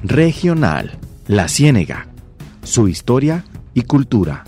Regional La Ciénega, su historia y cultura.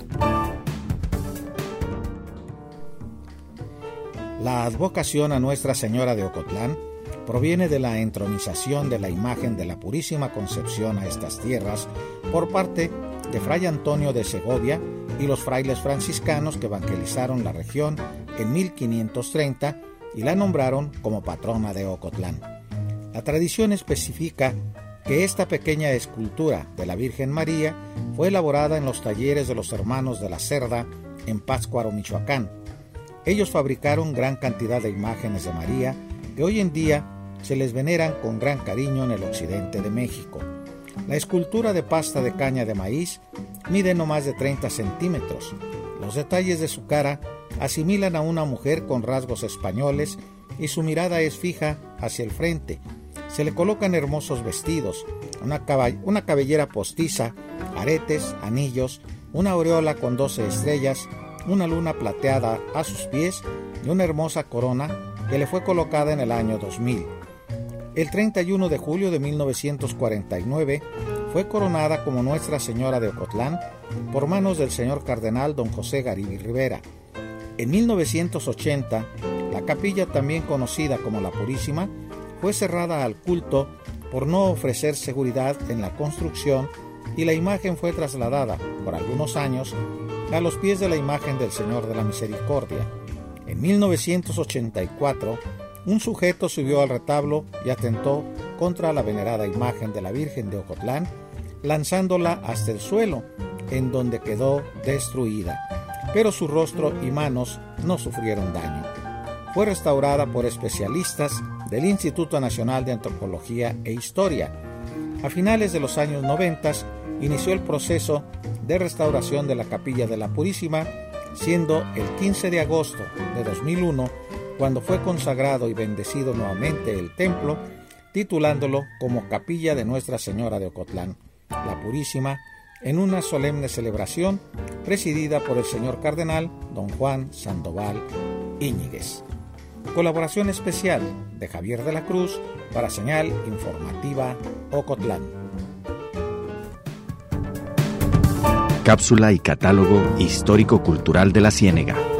La advocación a Nuestra Señora de Ocotlán proviene de la entronización de la imagen de la Purísima Concepción a estas tierras por parte de Fray Antonio de Segovia y los frailes franciscanos que evangelizaron la región en 1530 y la nombraron como patrona de Ocotlán. La tradición especifica que esta pequeña escultura de la Virgen María fue elaborada en los talleres de los hermanos de la Cerda en Pátzcuaro, Michoacán. Ellos fabricaron gran cantidad de imágenes de María que hoy en día se les veneran con gran cariño en el occidente de México. La escultura de pasta de caña de maíz mide no más de 30 centímetros. Los detalles de su cara asimilan a una mujer con rasgos españoles y su mirada es fija hacia el frente. Se le colocan hermosos vestidos, una cabellera postiza, aretes, anillos, una aureola con 12 estrellas, una luna plateada a sus pies y una hermosa corona que le fue colocada en el año 2000. El 31 de julio de 1949 fue coronada como Nuestra Señora de Ocotlán por manos del señor cardenal don José Garibay Rivera. En 1980, la capilla, también conocida como la Purísima, fue cerrada al culto por no ofrecer seguridad en la construcción y la imagen fue trasladada por algunos años a los pies de la imagen del Señor de la Misericordia. En 1984, un sujeto subió al retablo y atentó contra la venerada imagen de la Virgen de Ocotlán, lanzándola hasta el suelo, en donde quedó destruida, pero su rostro y manos no sufrieron daño. Fue restaurada por especialistas del Instituto Nacional de Antropología e Historia. A finales de los años 90 inició el proceso de restauración de la Capilla de la Purísima, siendo el 15 de agosto de 2001 cuando fue consagrado y bendecido nuevamente el templo, titulándolo como Capilla de Nuestra Señora de Ocotlán, la Purísima, en una solemne celebración presidida por el señor cardenal don Juan Sandoval Íñiguez. Colaboración especial de Javier de la Cruz para Señal Informativa Ocotlán. Cápsula y catálogo histórico-cultural de La Ciénega.